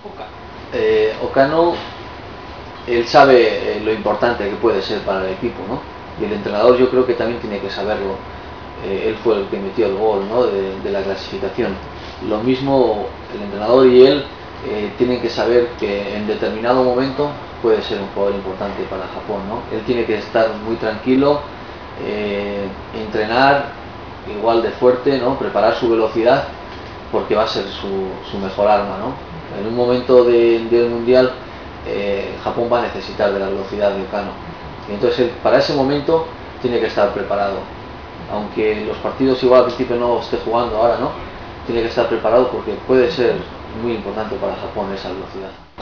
Okano, él sabe lo importante que puede ser para el equipo, ¿no? Y el entrenador yo creo que también tiene que saberlo. Él fue el que metió el gol, ¿no? de la clasificación. Lo mismo el entrenador y él tienen que saber que en determinado momento puede ser un jugador importante para Japón, ¿no? Él tiene que estar muy tranquilo, entrenar igual de fuerte, ¿no? Preparar su velocidad, porque va a ser su mejor arma, ¿no? En un momento del mundial Japón va a necesitar de la velocidad de Okano, y entonces él, para ese momento tiene que estar preparado, aunque los partidos igual al principio no esté jugando ahora, ¿no? Tiene que estar preparado porque puede ser muy importante para Japón esa velocidad.